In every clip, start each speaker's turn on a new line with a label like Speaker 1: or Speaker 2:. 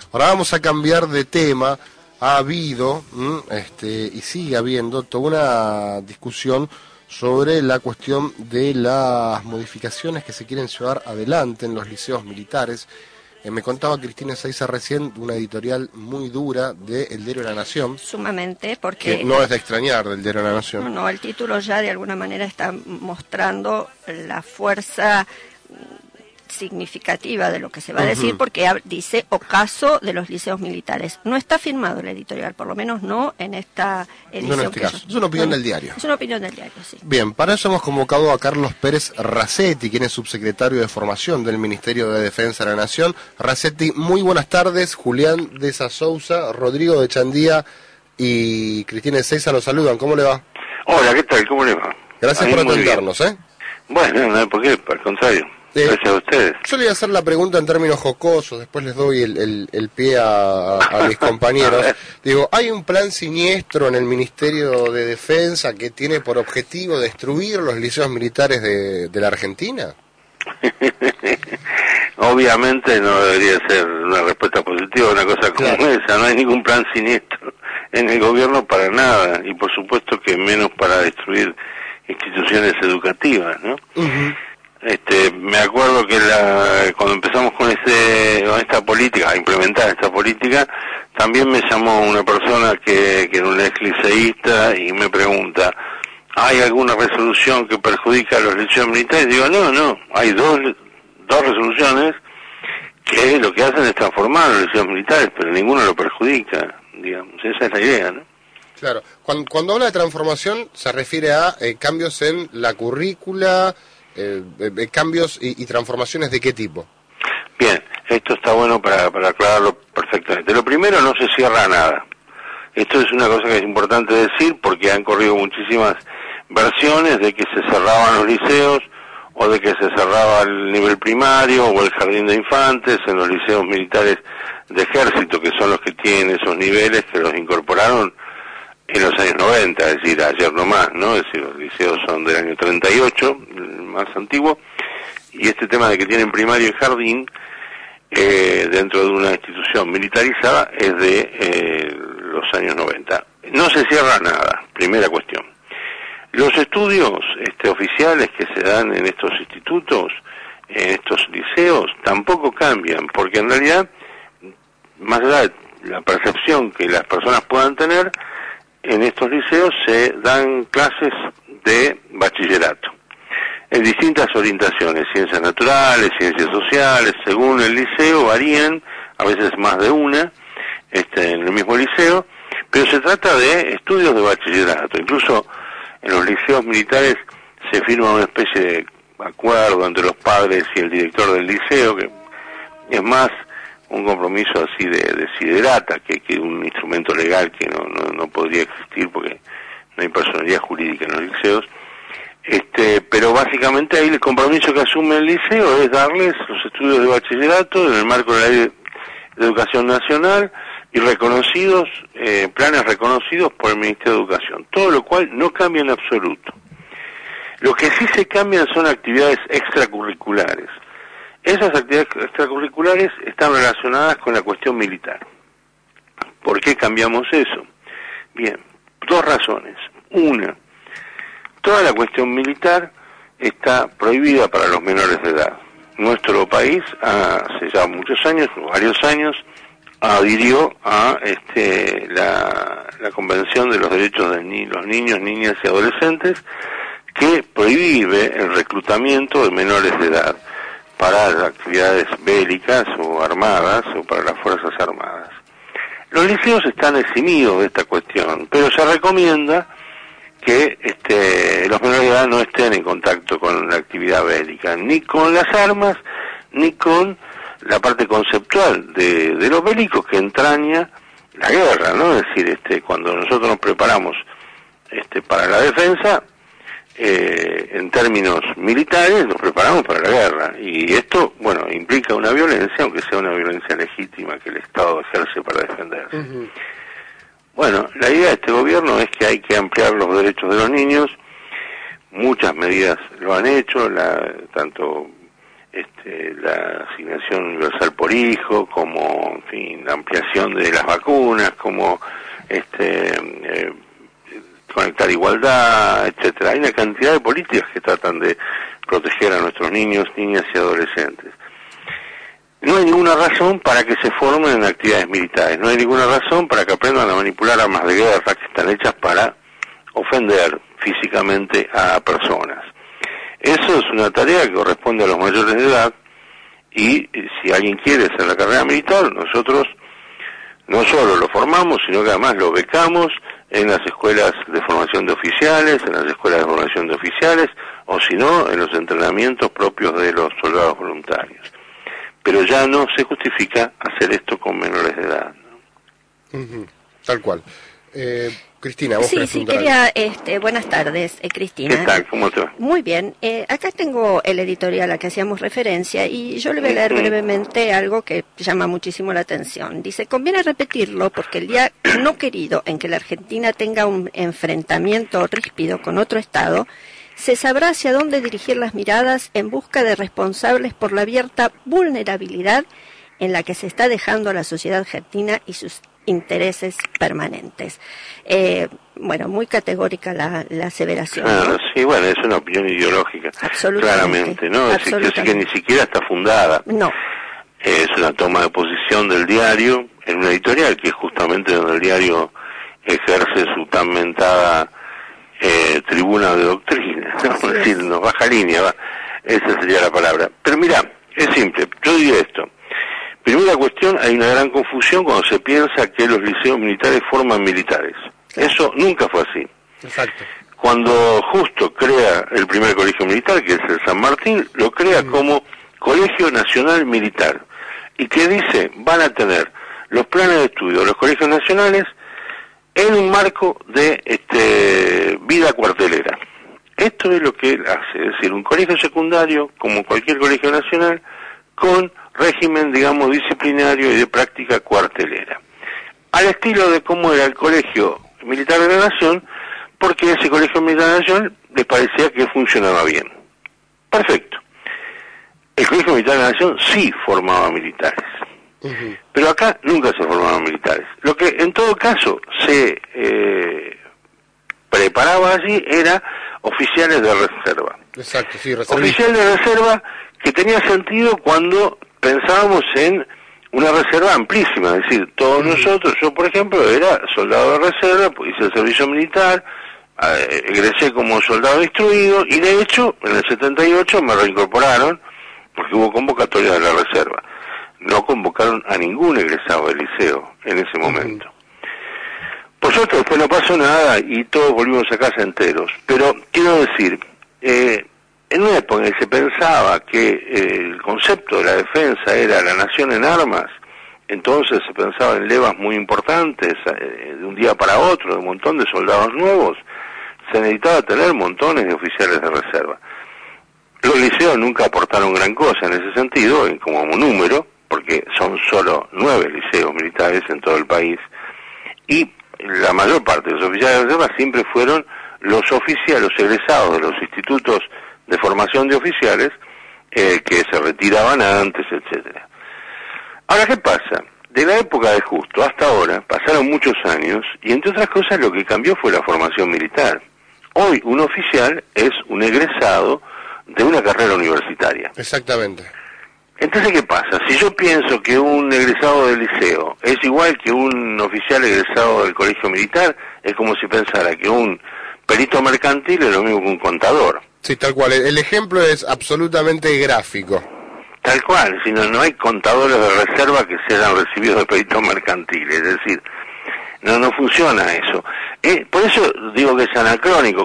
Speaker 1: Ahora vamos a cambiar de tema. Ha habido, y sigue habiendo, toda una discusión sobre la cuestión de las modificaciones que se quieren llevar adelante en los liceos militares. Me contaba Cristina Seiza recién una editorial muy dura de El Diario de la Nación.
Speaker 2: Sumamente, porque...
Speaker 1: Que no es de extrañar del Diario de la Nación.
Speaker 2: No, el título ya de alguna manera está mostrando la fuerza significativa de lo que se va a decir, porque dice ocaso de los liceos militares. No está firmado el editorial, por lo menos no en esta edición.
Speaker 1: No en este caso. Es una opinión del diario.
Speaker 2: Es una opinión del diario, sí.
Speaker 1: Bien, para eso hemos convocado a Carlos Pérez Racetti, quien es subsecretario de Formación del Ministerio de Defensa de la Nación. Racetti, muy buenas tardes. Julián de Sousa, Rodrigo de Chandía y Cristina Seiza los saludan. ¿Cómo le va?
Speaker 3: Hola, ¿qué tal? ¿Cómo le va?
Speaker 1: Gracias por atendernos,
Speaker 3: Bueno, no hay por qué, al contrario. Gracias a ustedes.
Speaker 1: Yo le voy a hacer la pregunta en términos jocosos, después les doy el pie a mis compañeros. Digo, ¿hay un plan siniestro en el Ministerio de Defensa que tiene por objetivo destruir los liceos militares de la Argentina?
Speaker 3: Obviamente no debería ser una respuesta positiva a una cosa como esa. No hay ningún plan siniestro en el gobierno para nada, y por supuesto que menos para destruir instituciones educativas, ¿no? Me acuerdo que cuando empezamos con esta política, a implementar esta política, también me llamó una persona que era un ex liceísta y me pregunta, ¿hay alguna resolución que perjudica a los liceos militares? Digo, no, hay dos resoluciones que lo que hacen es transformar a los liceos militares, pero ninguno lo perjudica, digamos, esa es la idea, ¿no?
Speaker 1: Claro, cuando habla de transformación se refiere a cambios en la currícula, cambios y transformaciones de qué tipo.
Speaker 3: Bien, esto está bueno para aclararlo perfectamente. Lo primero, no se cierra nada. Esto es una cosa que es importante decir porque han corrido muchísimas versiones de que se cerraban los liceos o de que se cerraba el nivel primario o el jardín de infantes en los liceos militares de ejército, que son los que tienen esos niveles, que los incorporaron en los años 90, es decir, ayer nomás, ¿no? Es decir, los liceos son del año 38, el más antiguo, y este tema de que tienen primario y jardín dentro de una institución militarizada es de los años 90. No se cierra nada, primera cuestión. Los estudios oficiales que se dan en estos institutos, en estos liceos, tampoco cambian, porque en realidad, más allá de la percepción que las personas puedan tener, en estos liceos se dan clases de bachillerato, en distintas orientaciones, ciencias naturales, ciencias sociales, según el liceo varían, a veces más de una, en el mismo liceo, pero se trata de estudios de bachillerato. Incluso en los liceos militares se firma una especie de acuerdo entre los padres y el director del liceo, que es más un compromiso así de desiderata que un instrumento legal que no podría existir porque no hay personalidad jurídica en los liceos. Pero básicamente ahí el compromiso que asume el liceo es darles los estudios de bachillerato en el marco de la Ley de Educación Nacional y reconocidos, planes reconocidos por el Ministerio de Educación, todo lo cual no cambia en absoluto. Lo que sí se cambian son actividades extracurriculares. Esas actividades extracurriculares están relacionadas con la cuestión militar. ¿Por qué cambiamos eso? Bien, dos razones. Una, toda la cuestión militar está prohibida para los menores de edad. Nuestro país, hace ya muchos años, varios años, adhirió a la Convención de los Derechos de los Niños, Niñas y Adolescentes, que prohíbe el reclutamiento de menores de edad para las actividades bélicas o armadas o para las Fuerzas Armadas. Los liceos están eximidos de esta cuestión, pero se recomienda que los menores de edad no estén en contacto con la actividad bélica, ni con las armas, ni con la parte conceptual de los bélicos que entraña la guerra, ¿no? Es decir, cuando nosotros nos preparamos para la defensa, en términos militares nos preparamos para la guerra, y esto, bueno, implica una violencia, aunque sea una violencia legítima que el Estado ejerce para defenderse. Bueno, la idea de este gobierno es que hay que ampliar los derechos de los niños. Muchas medidas lo han hecho, tanto la asignación universal por hijo, como, en fin, la ampliación de las vacunas, como conectar igualdad, etcétera. Hay una cantidad de políticas que tratan de proteger a nuestros niños, niñas y adolescentes. No hay ninguna razón para que se formen en actividades militares, no hay ninguna razón para que aprendan a manipular armas de guerra que están hechas para ofender físicamente a personas. Eso es una tarea que corresponde a los mayores de edad, y si alguien quiere hacer la carrera militar, nosotros no solo lo formamos, sino que además lo becamos en las escuelas de formación de oficiales, en las escuelas de formación de oficiales, o si no, en los entrenamientos propios de los soldados voluntarios. Pero ya no se justifica hacer esto con menores de edad, ¿no?
Speaker 1: Tal cual. Cristina, vos
Speaker 2: sí, quería, buenas tardes, Cristina.
Speaker 3: ¿Qué tal? ¿Cómo te va?
Speaker 2: Muy bien, acá tengo el editorial a que hacíamos referencia y yo le voy a leer brevemente algo que llama muchísimo la atención. Dice, conviene repetirlo porque el día no querido en que la Argentina tenga un enfrentamiento ríspido con otro Estado, se sabrá hacia dónde dirigir las miradas en busca de responsables por la abierta vulnerabilidad en la que se está dejando a la sociedad argentina y sus intereses permanentes. Bueno, muy categórica la aseveración.
Speaker 3: Claro,
Speaker 2: ¿no?
Speaker 3: Sí, bueno, es una opinión ideológica.
Speaker 2: Absolutamente.
Speaker 3: Claramente, ¿no? Es decir, que ni siquiera está fundada.
Speaker 2: No.
Speaker 3: Es una toma de posición del diario en una editorial, que es justamente donde el diario ejerce su tan mentada tribuna de doctrina, ¿no? Es decir, nos baja línea, esa sería la palabra. Pero mira, es simple, yo diría esto. Primera cuestión, hay una gran confusión cuando se piensa que los liceos militares forman militares. Claro. Eso nunca fue así.
Speaker 1: Exacto.
Speaker 3: Cuando Justo crea el primer colegio militar, que es el San Martín, lo crea como Colegio Nacional Militar. Y que dice, van a tener los planes de estudio de los colegios nacionales en un marco de vida cuartelera. Esto es lo que él hace, es decir, un colegio secundario, como cualquier colegio nacional, con régimen, digamos, disciplinario y de práctica cuartelera. Al estilo de cómo era el Colegio Militar de la Nación, porque ese Colegio Militar de la Nación les parecía que funcionaba bien. Perfecto. El Colegio Militar de la Nación sí formaba militares. Pero acá nunca se formaban militares. Lo que en todo caso se preparaba allí era oficiales de reserva.
Speaker 1: Exacto, sí,
Speaker 3: oficial de reserva que tenía sentido cuando pensábamos en una reserva amplísima, es decir, todos nosotros, yo por ejemplo era soldado de reserva, pues hice el servicio militar, egresé como soldado instruido y de hecho en el 78 me reincorporaron porque hubo convocatoria de la reserva. No convocaron a ningún egresado del liceo en ese momento. Por suerte después no pasó nada y todos volvimos a casa enteros, pero quiero decir, en una época en que se pensaba que el concepto de la defensa era la nación en armas, entonces se pensaba en levas muy importantes, de un día para otro, de un montón de soldados nuevos, se necesitaba tener montones de oficiales de reserva. Los liceos nunca aportaron gran cosa en ese sentido, como número, porque son solo 9 liceos militares en todo el país, y la mayor parte de los oficiales de reserva siempre fueron los egresados de los institutos de formación de oficiales que se retiraban antes, etcétera. Ahora, ¿qué pasa? De la época de Justo hasta ahora pasaron muchos años y entre otras cosas lo que cambió fue la formación militar. Hoy un oficial es un egresado de una carrera universitaria.
Speaker 1: Exactamente.
Speaker 3: Entonces, ¿qué pasa? Si yo pienso que un egresado del liceo es igual que un oficial egresado del colegio militar, es como si pensara que un perito mercantil es lo mismo que un contador.
Speaker 1: Sí, tal cual. El ejemplo es absolutamente gráfico.
Speaker 3: Tal cual, si no hay contadores de reserva que sean recibidos de peritos mercantiles, es decir, no funciona eso. Por eso digo que es anacrónico,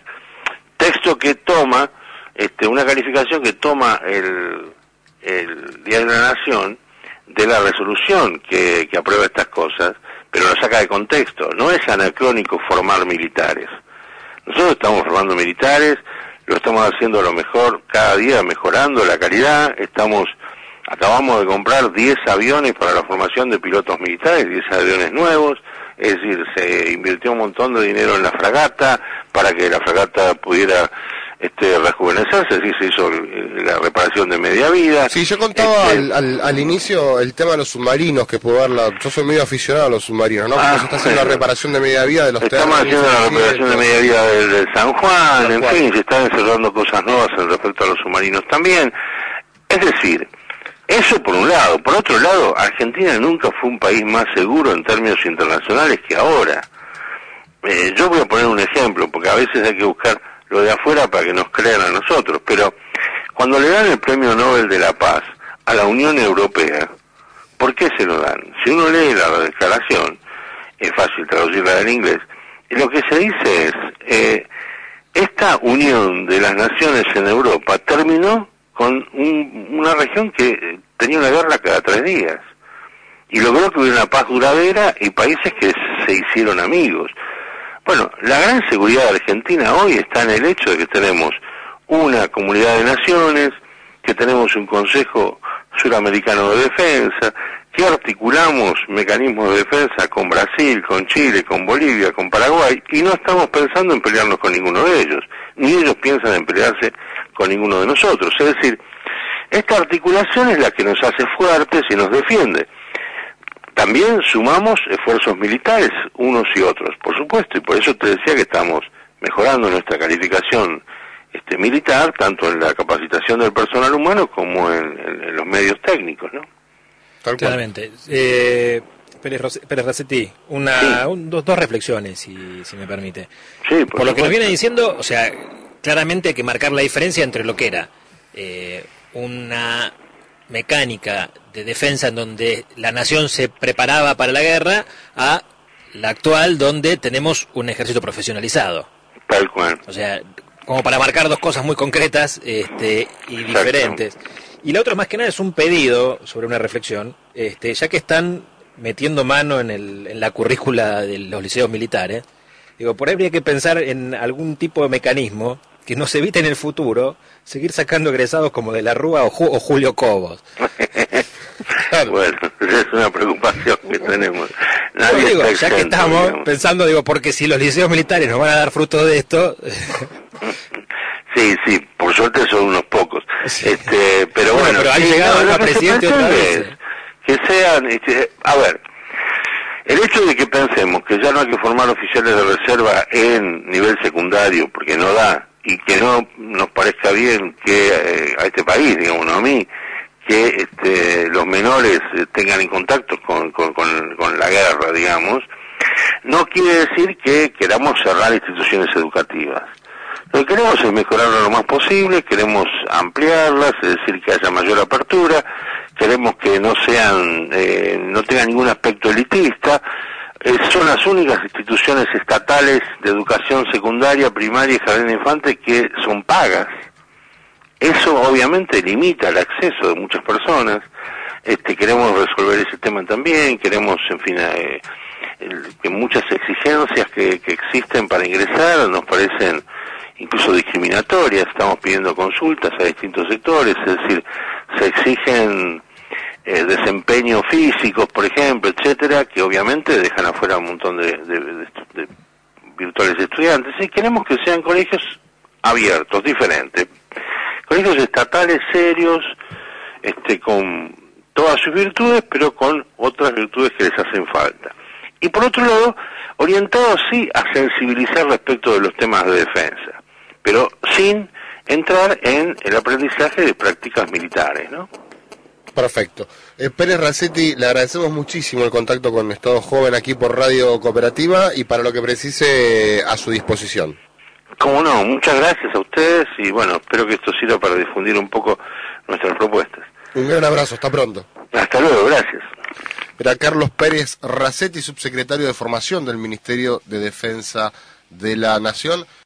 Speaker 3: texto que toma, una calificación que toma el Diario de la Nación de la resolución que aprueba estas cosas, pero lo saca de contexto. No es anacrónico formar militares. Nosotros estamos formando militares, lo estamos haciendo a lo mejor cada día, mejorando la calidad. Acabamos de comprar 10 aviones para la formación de pilotos militares, 10 aviones nuevos, es decir, se invirtió un montón de dinero en la fragata para que la fragata pudiera rejuvenecerse, así se hizo la reparación de media vida.
Speaker 1: Sí, yo contaba al inicio el tema de los submarinos, que puedo verla, yo soy medio aficionado a los submarinos, ¿no? Porque se está haciendo la reparación de media vida de los terrenos.
Speaker 3: Estamos haciendo la reparación de media vida del San Juan, en fin, se están desarrollando cosas nuevas en respecto a los submarinos también. Es decir, eso por un lado. Por otro lado, Argentina nunca fue un país más seguro en términos internacionales que ahora. Yo voy a poner un ejemplo, porque a veces hay que buscar lo de afuera para que nos crean a nosotros, pero cuando le dan el Premio Nobel de la Paz a la Unión Europea, ¿por qué se lo dan? Si uno lee la declaración, es fácil traducirla del inglés, y lo que se dice es, esta unión de las naciones en Europa terminó con una región que tenía una guerra cada 3 días, y logró que hubiera una paz duradera y países que se hicieron amigos. Bueno, la gran seguridad de Argentina hoy está en el hecho de que tenemos una comunidad de naciones, que tenemos un Consejo Suramericano de Defensa, que articulamos mecanismos de defensa con Brasil, con Chile, con Bolivia, con Paraguay, y no estamos pensando en pelearnos con ninguno de ellos, ni ellos piensan en pelearse con ninguno de nosotros. Es decir, esta articulación es la que nos hace fuertes y nos defiende. También sumamos esfuerzos militares, unos y otros, por supuesto, y por eso te decía que estamos mejorando nuestra calificación militar, tanto en la capacitación del personal humano como en los medios técnicos, ¿no?
Speaker 4: Claramente. Pérez Racetti, dos reflexiones, si me permite.
Speaker 3: Sí,
Speaker 4: por lo que nos viene diciendo, o sea, claramente hay que marcar la diferencia entre lo que era una mecánica de defensa en donde la nación se preparaba para la guerra a la actual donde tenemos un ejército profesionalizado.
Speaker 3: Tal cual.
Speaker 4: O sea, como para marcar dos cosas muy concretas y diferentes. Y la otra más que nada es un pedido sobre una reflexión, ya que están metiendo mano en la currícula de los liceos militares, digo, por ahí habría que pensar en algún tipo de mecanismo que nos evite en el futuro seguir sacando egresados como de la Rúa o Julio Cobos.
Speaker 3: Claro. Bueno, esa es una preocupación que tenemos. Nadie
Speaker 4: digo,
Speaker 3: está
Speaker 4: ya que estamos
Speaker 3: digamos.
Speaker 4: pensando, porque si los liceos militares nos van a dar fruto de esto...
Speaker 3: Sí, por suerte son unos pocos.
Speaker 4: Sí.
Speaker 3: Pero bueno,
Speaker 4: pero han llegado a presidente otra vez.
Speaker 3: Que sean, a ver, el hecho de que pensemos que ya no hay que formar oficiales de reserva en nivel secundario, porque no da, y que no nos parezca bien que a este país, digamos, no a mí, que los menores tengan en contacto con la guerra, digamos, no quiere decir que queramos cerrar instituciones educativas. Lo que queremos es mejorarlo lo más posible, queremos ampliarlas, es decir, que haya mayor apertura, queremos que no tengan ningún aspecto elitista. Son las únicas instituciones estatales de educación secundaria, primaria y jardín de infantes que son pagas. Eso obviamente limita el acceso de muchas personas. Queremos resolver ese tema también, queremos, en fin, que muchas exigencias que existen para ingresar nos parecen incluso discriminatorias. Estamos pidiendo consultas a distintos sectores, es decir, se exigen desempeños físicos, por ejemplo, etcétera, que obviamente dejan afuera un montón de virtuales estudiantes, y queremos que sean colegios abiertos, diferentes, colegios estatales serios, con todas sus virtudes, pero con otras virtudes que les hacen falta. Y por otro lado, orientados sí a sensibilizar respecto de los temas de defensa, pero sin entrar en el aprendizaje de prácticas militares, ¿no?
Speaker 1: Perfecto. Pérez Racetti, le agradecemos muchísimo el contacto con Estado Joven aquí por Radio Cooperativa y para lo que precise a su disposición.
Speaker 3: Cómo no, muchas gracias a ustedes y bueno, espero que esto sirva para difundir un poco nuestras propuestas.
Speaker 1: Un gran abrazo, hasta pronto.
Speaker 3: Hasta luego, gracias.
Speaker 1: Era Carlos Pérez Racetti, subsecretario de Formación del Ministerio de Defensa de la Nación.